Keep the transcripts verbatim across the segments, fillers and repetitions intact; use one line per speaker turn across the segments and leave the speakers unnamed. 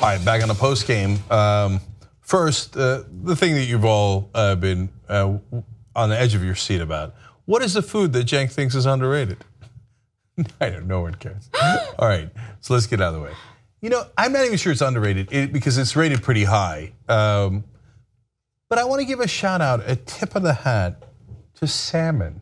right, back on the post game. Um, first, uh, the thing that you've all uh, been uh, on the edge of your seat about. What is the food that Cenk thinks is underrated? I don't know, no one cares. All right, so let's get out of the way. You know, I'm not even sure it's underrated it, because it's rated pretty high. Um, but I want to give a shout out, a tip of the hat to salmon.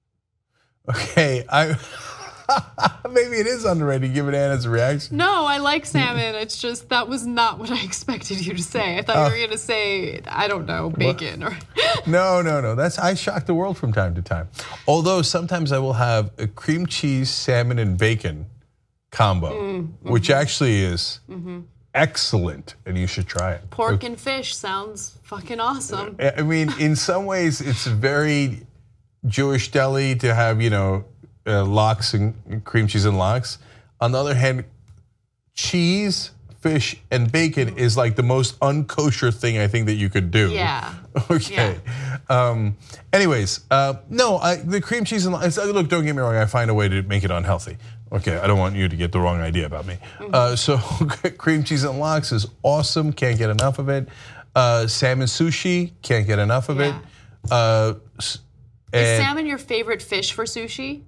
Okay, I maybe it is underrated given Anna's reaction.
No, I like salmon. It's just that was not what I expected you to say. I thought uh, you were going to say, I don't know, bacon or.
No, no, no. That's I shock the world from time to time. Although sometimes I will have a cream cheese, salmon, and bacon combo, mm-hmm. which actually is mm-hmm. excellent, and you should try it.
Pork okay. and fish sounds fucking awesome.
I mean, in some ways, it's very Jewish deli to have, you know, uh, lox and cream cheese and lox. On the other hand, cheese, fish, and bacon is like the most unkosher thing I think that you could do.
Yeah.
Okay. Yeah. Um, anyways, uh, no, I, the cream cheese and lox, look, don't get me wrong, I find a way to make it unhealthy. Okay, I don't want you to get the wrong idea about me. Mm-hmm. Uh, so cream cheese and lox is awesome, can't get enough of it. Uh, salmon sushi, can't get enough of yeah. it. Uh,
Is salmon your favorite fish for sushi?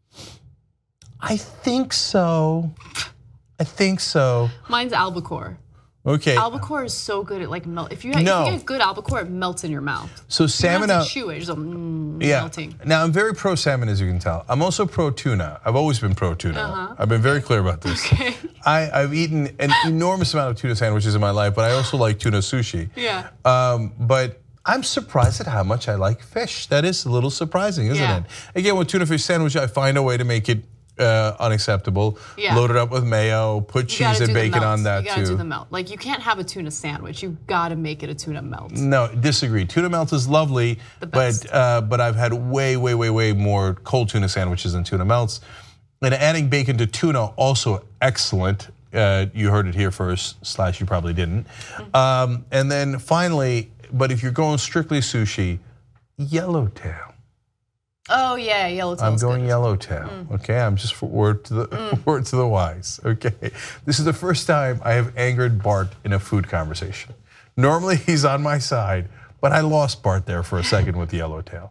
I think so. I think so.
Mine's albacore.
Okay.
Albacore is so good at like melt. If you, have, no. if you get good albacore, it melts in your mouth.
So salmon,
you don't have to chew it, just mm,
yeah.
melting.
Now I'm very pro salmon, as you can tell. I'm also pro tuna. I've always been pro tuna. Uh-huh. I've been very clear about this.
Okay.
I, I've eaten an enormous amount of tuna sandwiches in my life, but I also like tuna sushi.
Yeah.
Um, but I'm surprised at how much I like fish. That is a little surprising, isn't
yeah.
it? Again, with tuna fish sandwich, I find a way to make it Uh, unacceptable.
Yeah.
Load it up with mayo, put
you
cheese and bacon on that
you gotta
too.
do the melt. Like you can't have a tuna sandwich. You gotta make it a tuna melt.
No, disagree. Tuna melt is lovely,
the best.
but uh, but I've had way, way, way, way more cold tuna sandwiches than tuna melts. And adding bacon to tuna also excellent. Uh, you heard it here first. Slash, you probably didn't. Mm-hmm. Um, and then finally, but if you're going strictly sushi, yellowtail.
Oh yeah, yellowtail.
I'm going
good.
yellowtail. Mm. Okay, I'm just for word to the mm. word to the wise. Okay, this is the first time I have angered Bart in a food conversation. Normally he's on my side, but I lost Bart there for a second with yellowtail.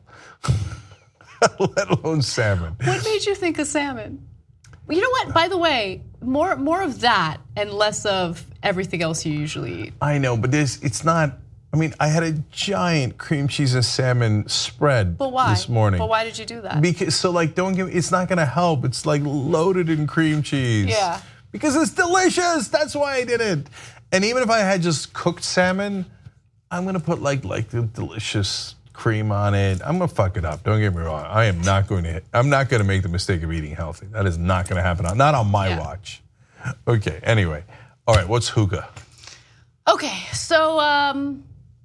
Let alone salmon.
What made you think of salmon? You know what? By the way, more more of that and less of everything else you usually eat.
I know, but this it's not. I mean, I had a giant cream cheese and salmon spread
but why?
this morning.
But why did you do that?
Because so like don't give it's not gonna help. It's like loaded in cream cheese.
Yeah.
Because it's delicious. That's why I did it. And even if I had just cooked salmon, I'm gonna put like like the delicious cream on it. I'm gonna fuck it up. Don't get me wrong. I am not going to I'm not gonna make the mistake of eating healthy. That is not gonna happen. Not on my yeah. watch. Okay, anyway. All right, what's hookah?
Okay, so um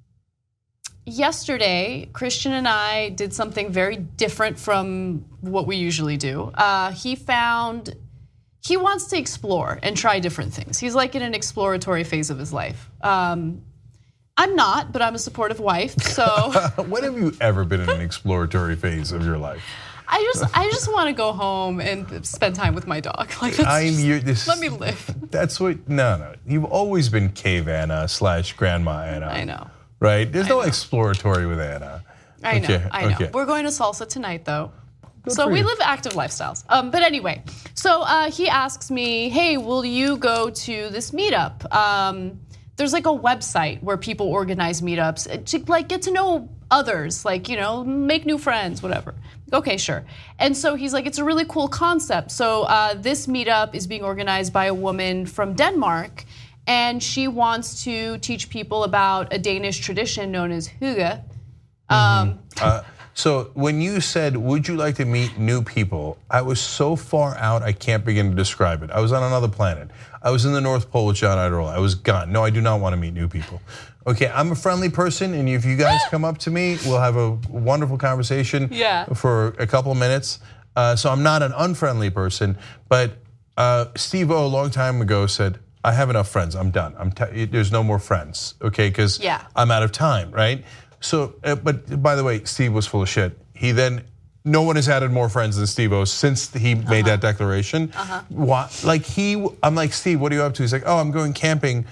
yesterday, Christian and I did something very different from what we usually do. Uh, he found, he wants to explore and try different things. He's like in an exploratory phase of his life. Um, I'm not, but I'm a supportive wife, so.
When have you ever been in an exploratory phase of your life?
I just, I just want to go home and spend time with my dog. Like,
I'm
just,
your, this,
let me live.
That's what, no, no. You've always been cave Anna slash grandma Anna.
I know.
Right? There's no exploratory with Anna.
I know,
okay,
I know.
Okay.
We're going to salsa tonight, though.
Good
so we
you.
live active lifestyles. Um, but anyway, so uh, he asks me, hey, will you go to this meetup? Um, there's like a website where people organize meetups to like get to know others, like, you know, make new friends, whatever. Okay, sure. And so he's like, it's a really cool concept. So uh, this meetup is being organized by a woman from Denmark, and she wants to teach people about a Danish tradition known as hygge. Um,
mm-hmm. uh, so when you said, would you like to meet new people? I was so far out, I can't begin to describe it. I was on another planet. I was in the North Pole with John Idarola. I was gone. No, I do not want to meet new people. Okay, I'm a friendly person, and if you guys come up to me, we'll have a wonderful conversation
yeah.
for a couple of minutes. Uh, so I'm not an unfriendly person, but uh, Steve O a long time ago said, I have enough friends. I'm done. I'm t- there's no more friends, okay? Because
yeah.
I'm out of time, right? So, uh, but by the way, Steve was full of shit. He then no one has added more friends than Steve-O since he made
uh-huh.
that declaration.
Uh-huh.
Why, like he, I'm like, Steve, what are you up to? He's like, oh, I'm going camping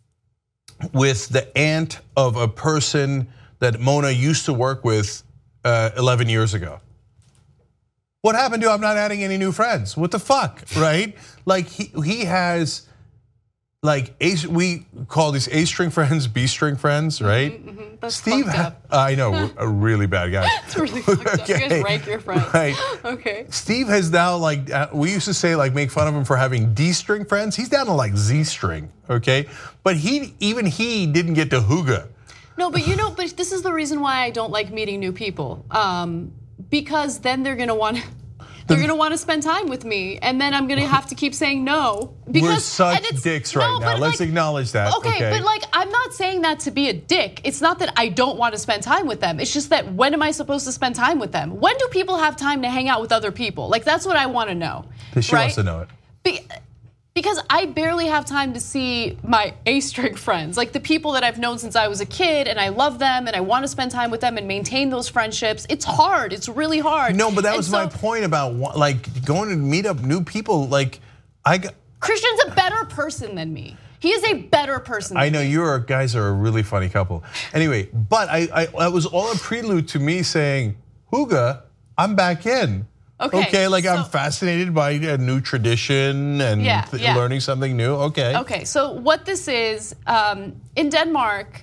with the aunt of a person that Mona used to work with uh, eleven years ago. What happened to I'm not adding any new friends? What the fuck, right? Like he he has, like A, we call these A string friends, B string friends, right?
Mm-hmm, mm-hmm. That's
Steve,
up.
I know, a really bad guy.
It's really fucked up. You guys rank your friends.
Right.
Okay.
Steve has now like, we used to say like make fun of him for having D string friends. He's down to like Z string, okay? But he, even he didn't get to hygge.
No, but you know, but this is the reason why I don't like meeting new people. Um, because then they're gonna want they're gonna want to spend time with me, and then I'm gonna have to keep saying no. Because
we're such
and it's,
dicks right
no,
now. Let's
like,
acknowledge that.
Okay,
okay,
but like I'm not saying that to be a dick. It's not that I don't want to spend time with them. It's just that when am I supposed to spend time with them? When do people have time to hang out with other people? Like that's what I want to know.
She
right?
wants to know it.
Be, Because I barely have time to see my A-string friends, like the people that I've known since I was a kid, and I love them, and I want to spend time with them and maintain those friendships. It's hard. It's really hard.
No, but that
and
was
so,
my point about like going to meet up new people. Like, I got.
Christian's a better person than me. He is a better person.
I
than
know
me.
you are guys are a really funny couple. Anyway, but I, I that was all a prelude to me saying, hygge, I'm back in.
Okay,
okay, like
so,
I'm fascinated by a new tradition and
yeah,
th-
yeah.
learning something new. Okay.
Okay, so what this is, um, in Denmark,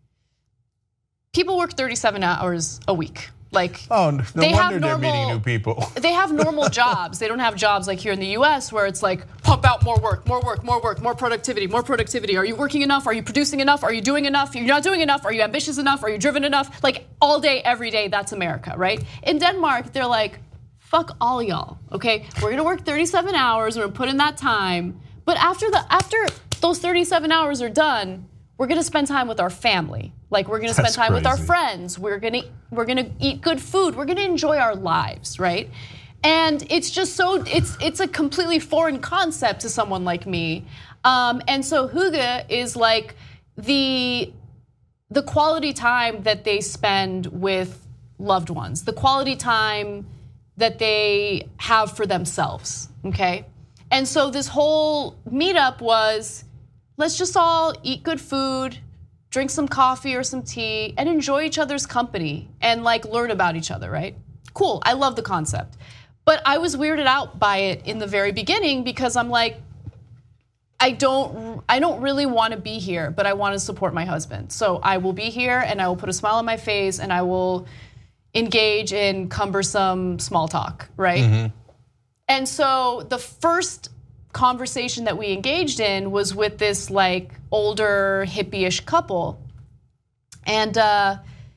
people work thirty-seven hours a week. Like,
oh, no
they
wonder
have
they're
normal,
meeting new people.
They have normal jobs. They don't have jobs like here in the U S where it's like, pump out more work, more work, more work, more productivity, more productivity. Are you working enough? Are you producing enough? Are you doing enough? You're not doing enough. Are you ambitious enough? Are you driven enough? Like all day, every day, that's America, right? In Denmark, they're like, fuck all y'all, okay? We're gonna work thirty-seven hours, we're gonna put in that time, but after the after those thirty-seven hours are done, we're gonna spend time with our family. Like we're gonna spend
That's
time with our
crazy.
friends. We're gonna we're gonna eat good food. We're gonna enjoy our lives, right? And it's just so it's it's a completely foreign concept to someone like me. Um, and so hygge is like the the quality time that they spend with loved ones, the quality time that they have for themselves, okay? And so this whole meetup was, let's just all eat good food, drink some coffee or some tea, and enjoy each other's company and like learn about each other, right? Cool, I love the concept. But I was weirded out by it in the very beginning because I'm like, I don't, I don't really want to be here, but I want to support my husband. So I will be here and I will put a smile on my face and I will engage in cumbersome small talk, right? Mm-hmm. And so the first conversation that we engaged in was with this like older hippie-ish couple. And uh,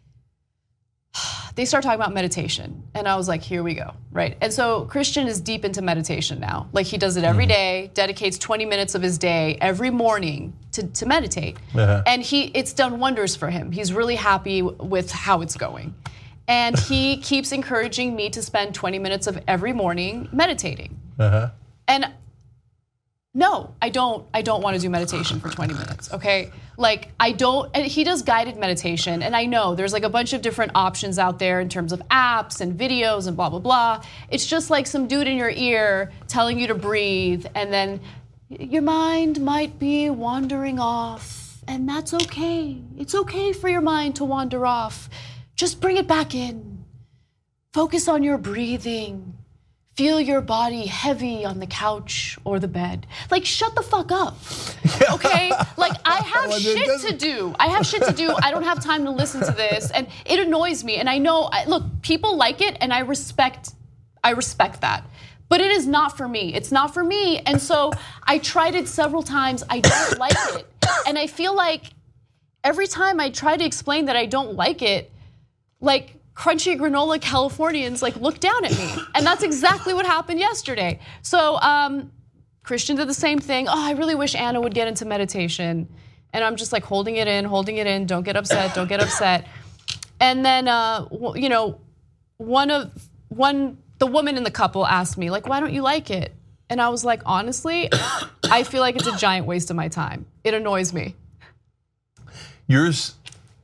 they start talking about meditation. And I was like, here we go, right? And so Christian is deep into meditation now. Like he does it every day, dedicates twenty minutes of his day every morning to, to meditate. Uh-huh. And he it's done wonders for him. He's really happy with how it's going. And he keeps encouraging me to spend twenty minutes of every morning meditating. Uh-huh. And no, I don't I don't want to do meditation for twenty minutes, okay? Like I don't, and he does guided meditation, and I know there's like a bunch of different options out there in terms of apps and videos and blah, blah, blah. It's just like some dude in your ear telling you to breathe, and then your mind might be wandering off, and that's okay. It's okay for your mind to wander off. Just bring it back in. Focus on your breathing. Feel your body heavy on the couch or the bed. Like, shut the fuck up, okay? Like, I have
Well,
shit to do. I have shit to do. I don't have time to listen to this, and it annoys me. And I know, I, look, people like it, and I respect, I respect that. But it is not for me. It's not for me, and so I tried it several times. I don't like it, and I feel like every time I try to explain that I don't like it, like crunchy granola Californians like look down at me. And that's exactly what happened yesterday. So um, Christian did the same thing. Oh, I really wish Anna would get into meditation. And I'm just like holding it in, holding it in. Don't get upset, don't get upset. And then, uh, you know, one of, one, the woman in the couple asked me like, why don't you like it? And I was like, honestly, I feel like it's a giant waste of my time. It annoys me.
Yours,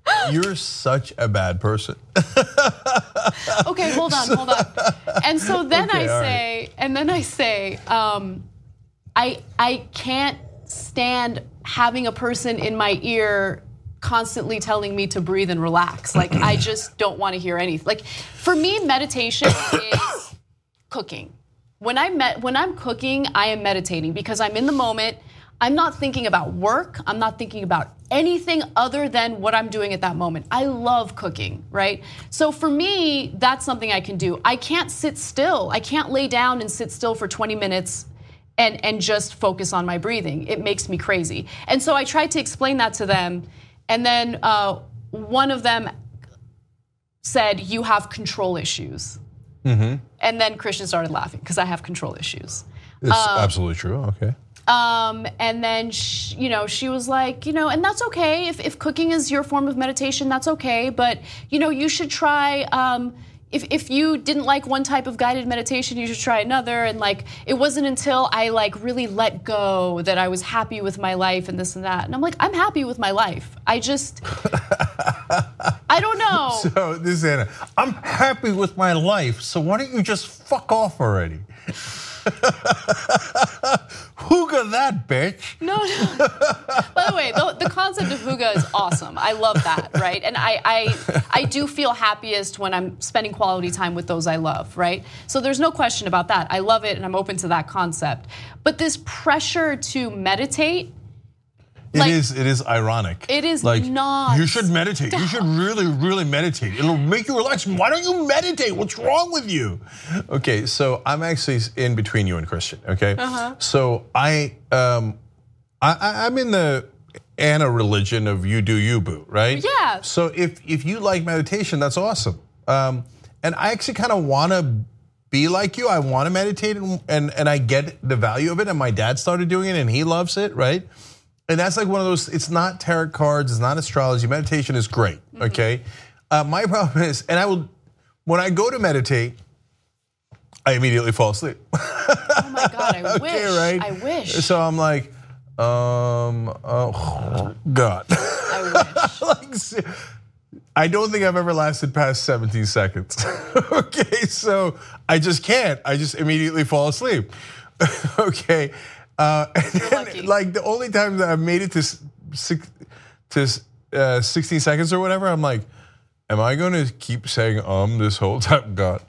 You're such a bad person.
Okay, hold on, hold on. And so then
Okay,
I
all
say,
right.
and then I say, um, I I can't stand having a person in my ear constantly telling me to breathe and relax. Like I just don't want to hear anything. Like for me, meditation is cooking. When I met, when I'm cooking, I am meditating because I'm in the moment. I'm not thinking about work. I'm not thinking about anything other than what I'm doing at that moment. I love cooking, right? So for me, that's something I can do. I can't sit still. I can't lay down and sit still for twenty minutes and, and just focus on my breathing. It makes me crazy. And so I tried to explain that to them. And then uh, one of them said, you have control issues. Mm-hmm. And then Christian started laughing because I have control issues.
It's um, absolutely true, okay.
Um, and then, she, you know, she was like, you know, and that's okay. If, if cooking is your form of meditation, that's okay. But, you know, you should try, um, if, if you didn't like one type of guided meditation, you should try another. And like, it wasn't until I like really let go that I was happy with my life and this and that. And I'm like, I'm happy with my life. I just, I don't know.
So this is Anna, I'm happy with my life. So why don't you just fuck off already? Hygge that, bitch.
No, no. By the way, the, the concept of hygge is awesome. I love that, right? And I, I, I do feel happiest when I'm spending quality time with those I love, right? So there's no question about that. I love it and I'm open to that concept. But this pressure to meditate,
It
like,
is. It is ironic.
It is
like
not.
You should meditate. You should really, really meditate. It'll make you relax. Why don't you meditate? What's wrong with you? Okay, so I'm actually in between you and Christian. Okay, uh-huh. so I, um, I, I'm in the Anna religion of you do you, boo, right?
Yeah.
So if if you like meditation, that's awesome. Um, and I actually kind of want to be like you. I want to meditate, and, and and I get the value of it. And my dad started doing it, and he loves it, right? And that's like one of those, it's not tarot cards, it's not astrology, meditation is great, okay? Uh, my problem is, and I will, when I go to meditate, I immediately fall asleep.
Oh my God, I
okay,
wish,
right?
I wish.
So I'm like, um, oh God.
I wish.
like, I don't think I've ever lasted past seventeen seconds. Okay, so I just can't, I just immediately fall asleep. Okay. Uh, and then, like the only time that I've made it to six, to uh, sixteen seconds or whatever, I'm like, am I going to keep saying um this whole time, God?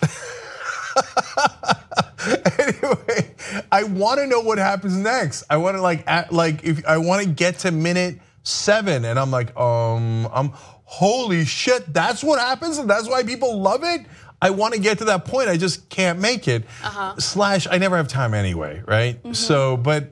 Anyway, I want to know what happens next. I want to like act, like if I want to get to minute seven, and I'm like, um, I'm holy shit, that's what happens, and that's why people love it. I want to get to that point, I just can't make it. Uh-huh. Slash, I never have time anyway, right? Mm-hmm. So, but,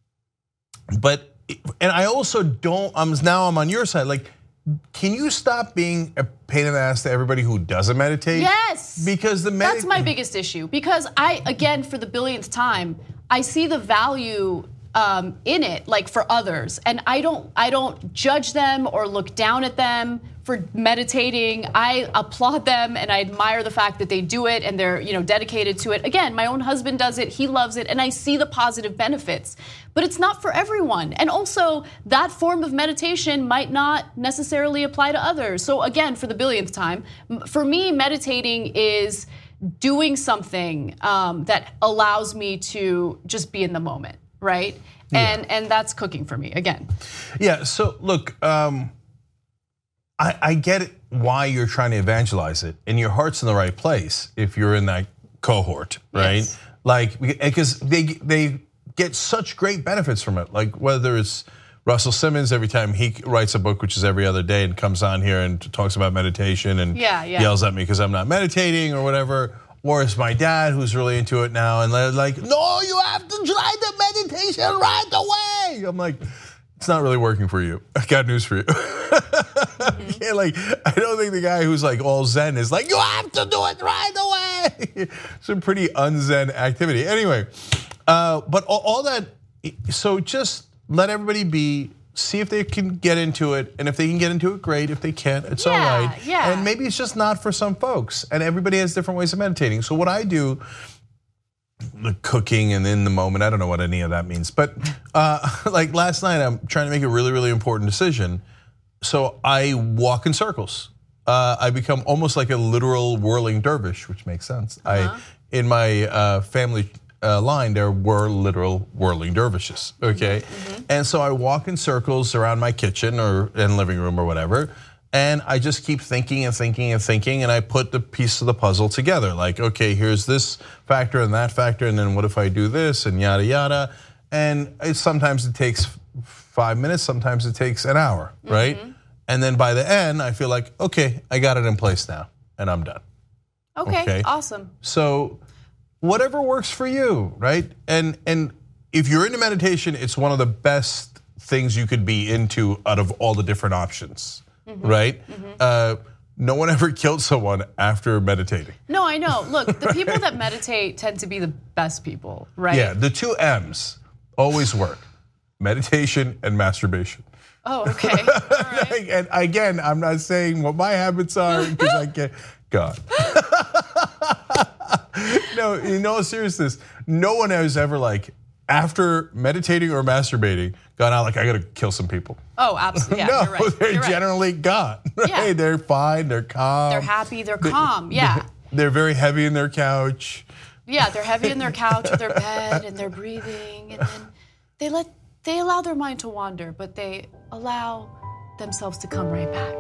but, and I also don't. I'm now I'm on your side. Like, can you stop being a pain in the ass to everybody who doesn't meditate?
Yes,
because the
that's my biggest issue. Because I, again, for the billionth time, I see the value um, in it, like for others, and I don't, I don't judge them or look down at them for meditating. I applaud them and I admire the fact that they do it and they're, you know, dedicated to it. Again, my own husband does it, he loves it, and I see the positive benefits. But it's not for everyone. And also, that form of meditation might not necessarily apply to others. So again, for the billionth time, for me, meditating is doing something um, that allows me to just be in the moment, right? Yeah. And and that's cooking for me, again.
Yeah, so look, um, I, I get it why you're trying to evangelize it, and your heart's in the right place if you're in that cohort, right? Yes. Like, because they they get such great benefits from it. Like whether it's Russell Simmons, every time he writes a book, which is every other day, and comes on here and talks about meditation and
yeah, yeah.
yells at me because I'm not meditating or whatever. Or it's my dad who's really into it now, and they're like, no, you have to try the meditation right away. I'm like, it's not really working for you. I got news for you. Mm-hmm. Yeah, like, I don't think the guy who's like all Zen is like, you have to do it right away. Some pretty un-Zen activity. Anyway, uh, but all, all that, so just let everybody be, see if they can get into it, and if they can get into it, great. If they can't, it's
yeah,
all right.
Yeah.
And maybe it's just not for some folks, and everybody has different ways of meditating. So what I do, the cooking and in the moment, I don't know what any of that means, but uh, like last night, I'm trying to make a really, really important decision. so I walk in circles. Uh, I become almost like a literal whirling dervish, which makes sense. Uh-huh. I in my uh, family uh, line there were literal whirling dervishes. Okay, mm-hmm. And so I walk in circles around my kitchen or in living room or whatever, and I just keep thinking and thinking and thinking, and I put the piece of the puzzle together. Like, okay, here's this factor and that factor, and then what if I do this and yada yada. And it, sometimes it takes five minutes, sometimes it takes an hour, mm-hmm. right? And then by the end, I feel like, okay, I got it in place now, and I'm done.
Okay, okay? Awesome.
So whatever works for you, right? And and if you're into meditation, it's one of the best things you could be into out of all the different options, mm-hmm. right? Mm-hmm. Uh, no one ever killed someone after meditating.
No, I know. Look, the people that meditate tend to be the best people, right?
Yeah, the two M's always work: meditation and masturbation.
Oh, okay. All right.
And again, I'm not saying what my habits are because I can't. God. No, in all seriousness, no one has ever like after meditating or masturbating gone out like I gotta kill some people.
Oh, absolutely. Yeah,
no,
you're right.
they're
you're
generally
right.
gone. Right?
Yeah.
They're fine. They're calm.
They're happy. They're calm. Yeah.
They're very heavy in their couch.
Yeah, they're heavy in their couch or their bed, and they're breathing, and then they let they allow their mind to wander, but they allow themselves to come right back.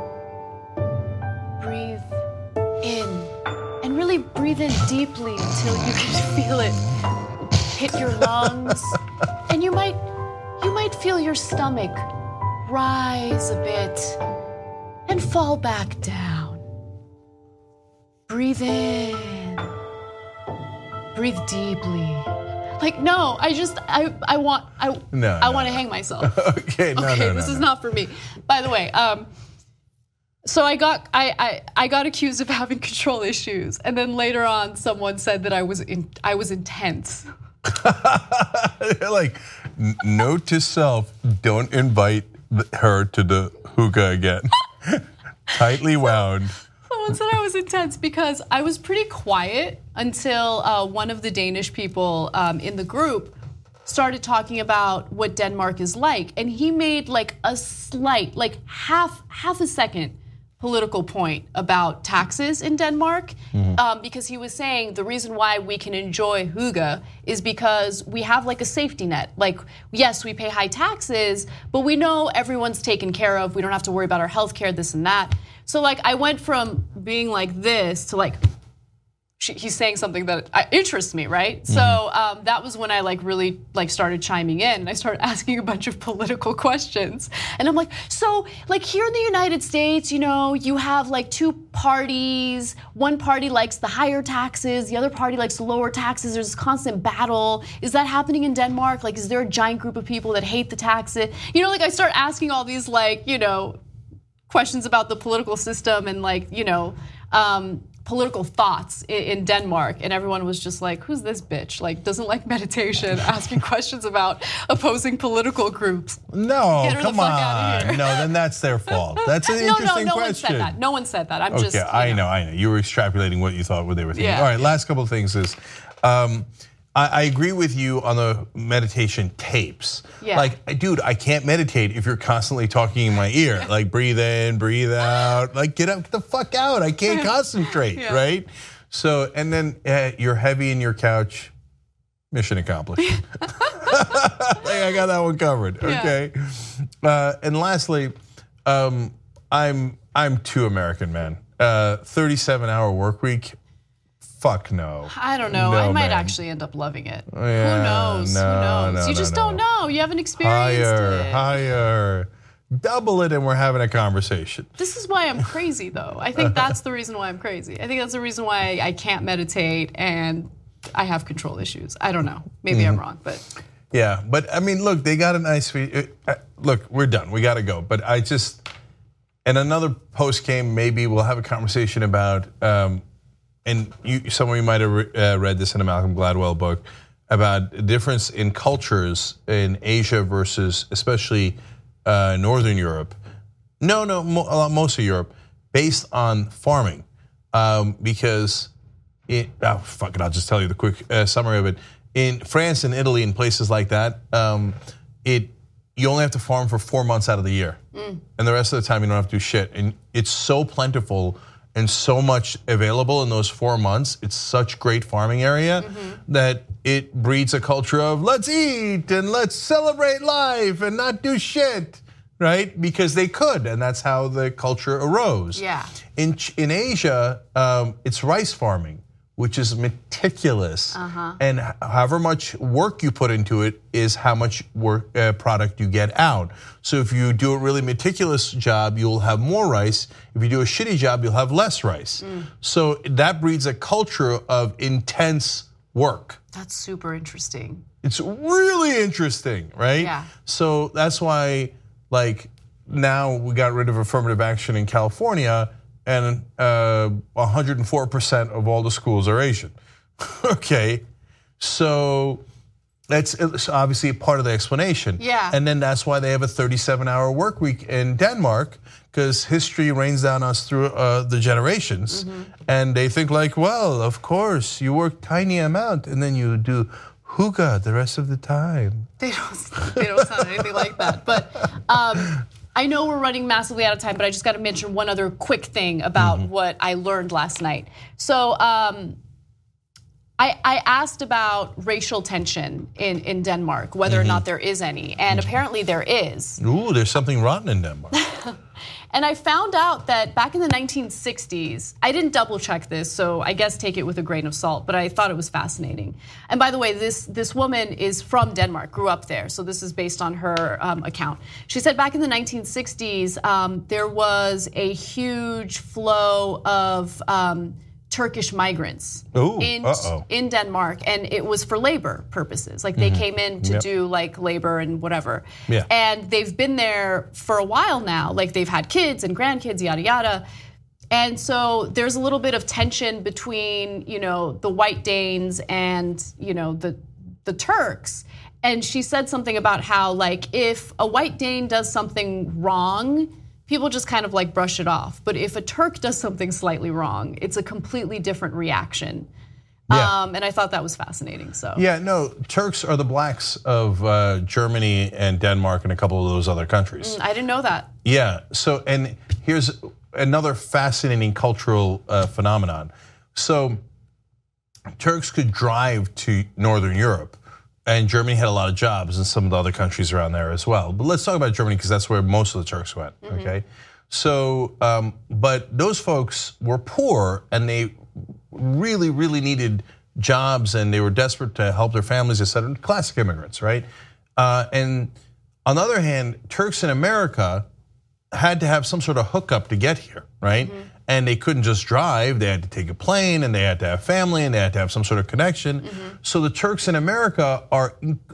Breathe in, and really breathe in deeply until you can feel it hit your lungs, and you might you might feel your stomach rise a bit and fall back down. Breathe in. Breathe deeply. Like, no, I just, I, I want, I,
no,
I
no,
want to
no.
hang myself.
Okay, no,
okay,
no, no,
this
no.
is not for me. By the way, um, so I got, I, I, I got accused of having control issues, and then later on, someone said that I was, in, I was intense.
Like, note to self: don't invite her to the hookah again. Tightly wound.
Someone said I was intense because I was pretty quiet until uh, one of the Danish people um, in the group started talking about what Denmark is like, and he made like a slight, like half half a second political point about taxes in Denmark, mm-hmm. um, because he was saying the reason why we can enjoy hygge is because we have like a safety net. Like, yes, we pay high taxes, but we know everyone's taken care of. We don't have to worry about our health care, this and that. So like I went from being like this to like, he's saying something that interests me, right? Mm-hmm. So um, that was when I like really like started chiming in, and I started asking a bunch of political questions. And I'm like, so like here in the United States, you know, you have like two parties. One party likes the higher taxes, the other party likes the lower taxes. There's this constant battle. Is that happening in Denmark? Like, is there a giant group of people that hate the taxes? You know, like I start asking all these like, you know, questions about the political system and like, you know, um, political thoughts in Denmark, and everyone was just like, who's this bitch? Like, doesn't like meditation, asking questions about opposing political groups.
No,
Get her
come
the fuck
on.
out of here.
No, then that's their fault. That's an
no,
interesting
no, no
question.
one said that. No one said that. I'm
okay,
just.
I know, know, I know. You were extrapolating what you thought what they were thinking.
Yeah,
All right,
yeah.
last couple of things is, um, I, I agree with you on the meditation tapes.
Yeah.
Like, dude, I can't meditate if you're constantly talking in my ear. Like, breathe in, breathe out. Like, get up, get the fuck out. I can't concentrate, yeah. right? So, and then uh, you're heavy in your couch. Mission accomplished. Like, I got that one covered. Okay. Yeah. Uh, and lastly, um, I'm I'm too American, man. Uh, thirty-seven hour work week. Fuck no.
I don't know.
No,
I might
man.
actually end up loving it.
Yeah,
Who knows?
no,
Who knows?
no,
you
no,
just
no.
don't know. You haven't experienced
Higher,
it.
higher. Double it and we're having a conversation.
This is why I'm crazy, though. I think that's the reason why I'm crazy. I think that's the reason why I can't meditate and I have control issues. I don't know. Maybe mm-hmm. I'm wrong, but.
Yeah, but I mean, look, they got a nice. Look, we're done. We got to go. But I just, and another post came. Maybe we'll have a conversation about, um, and you, some of you might have re- uh, read this in a Malcolm Gladwell book about the difference in cultures in Asia versus, especially uh, Northern Europe. No, no, mo- most of Europe, based on farming, um, because it. Oh, fuck it, I'll just tell you the quick uh, summary of it. In France and Italy and places like that, um, it you only have to farm for four months out of the year. Mm. And the rest of the time you don't have to do shit. And it's so plentiful and so much available in those four months. It's such great farming area mm-hmm. that it breeds a culture of let's eat and let's celebrate life and not do shit, right? Because they could, and that's how the culture arose.
Yeah.
In in Asia, um, it's rice farming, which is meticulous, uh-huh. and however much work you put into it is how much work uh, product you get out. So if you do a really meticulous job, you'll have more rice. If you do a shitty job, you'll have less rice. Mm. So that breeds a culture of intense work.
That's super interesting.
It's really interesting, right?
Yeah.
So that's why, like, now we got rid of affirmative action in California, and uh, one hundred four percent of all the schools are Asian. Okay, so that's obviously part of the explanation.
Yeah.
And then that's why they have a thirty-seven hour work week in Denmark, because history rains down us through uh, the generations. Mm-hmm. And they think like, well, of course, you work tiny amount and then you do hygge the rest of the time.
They don't, they don't sound anything like that. But um, I know we're running massively out of time, but I just got to mention one other quick thing about mm-hmm. what I learned last night. So um, I, I asked about racial tension in, in Denmark, whether mm-hmm. or not there is any, and mm-hmm. apparently there is.
Ooh, there's something rotten in Denmark.
And I found out that back in the nineteen sixties, I didn't double check this, so I guess take it with a grain of salt, but I thought it was fascinating. And by the way, this, this woman is from Denmark, grew up there, so this is based on her um, account. She said back in the nineteen sixties, um, there was a huge flow of um, Turkish migrants
Ooh,
in,
uh-oh.
in Denmark, and it was for labor purposes. Like they mm-hmm. came in to yep. do like labor and whatever.
Yeah.
And they've been there for a while now. Like they've had kids and grandkids, yada yada. And so there's a little bit of tension between, you know, the White Danes and, you know, the the Turks. And she said something about how like if a White Dane does something wrong, people just kind of like brush it off. But if a Turk does something slightly wrong, it's a completely different reaction.
Yeah.
Um, and I thought that was fascinating. So
yeah, no, Turks are the blacks of uh, Germany and Denmark and a couple of those other countries.
Mm, I didn't know that.
Yeah, so and here's another fascinating cultural uh, phenomenon. So Turks could drive to Northern Europe, and Germany had a lot of jobs and some of the other countries around there as well. But let's talk about Germany because that's where most of the Turks went, mm-hmm. okay? So, um, but those folks were poor and they really, really needed jobs and they were desperate to help their families, et cetera. Classic immigrants, right? Uh, and on the other hand, Turks in America had to have some sort of hookup to get here, right? Mm-hmm. And they couldn't just drive, they had to take a plane and they had to have family and they had to have some sort of connection. Mm-hmm. So the Turks in America are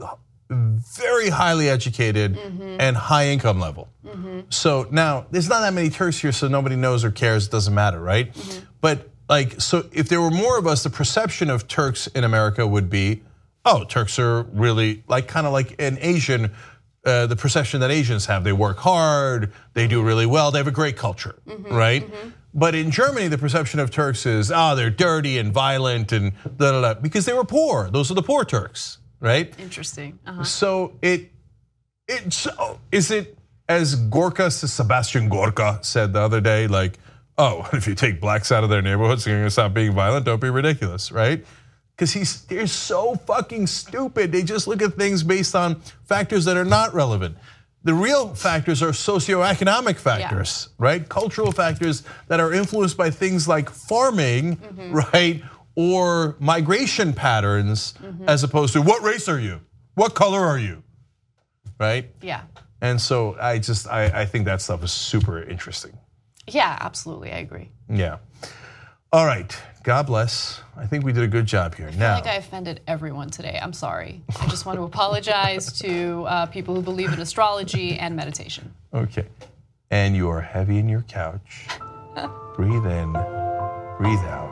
very highly educated mm-hmm. and high income level. Mm-hmm. So now, there's not that many Turks here, so nobody knows or cares, it doesn't matter, right? Mm-hmm. But like, so if there were more of us, the perception of Turks in America would be, oh, Turks are really like kind of like an Asian, uh, the perception that Asians have. They work hard, they do really well, they have a great culture, mm-hmm. right? Mm-hmm. But in Germany, the perception of Turks is, oh, they're dirty and violent and da da da, because they were poor. Those are the poor Turks, right?
Interesting. Uh-huh.
So it, it so is it as Gorka, Sebastian Gorka said the other day, like, oh, if you take blacks out of their neighborhoods, they're gonna stop being violent. Don't be ridiculous, right? Because he's they're so fucking stupid. They just look at things based on factors that are not relevant. The real factors are socioeconomic factors, yeah. right? Cultural factors that are influenced by things like farming, mm-hmm. right? Or migration patterns, mm-hmm. as opposed to what race are you? What color are you? Right?
Yeah.
And so I just, I, I think that stuff is super interesting.
Yeah, absolutely, I agree.
Yeah. All right, God bless. I think we did a good job here.
I feel
now,
like I offended everyone today. I'm sorry. I just want to apologize to uh, people who believe in astrology and meditation.
Okay. And you are heavy in your couch. Breathe in, breathe out.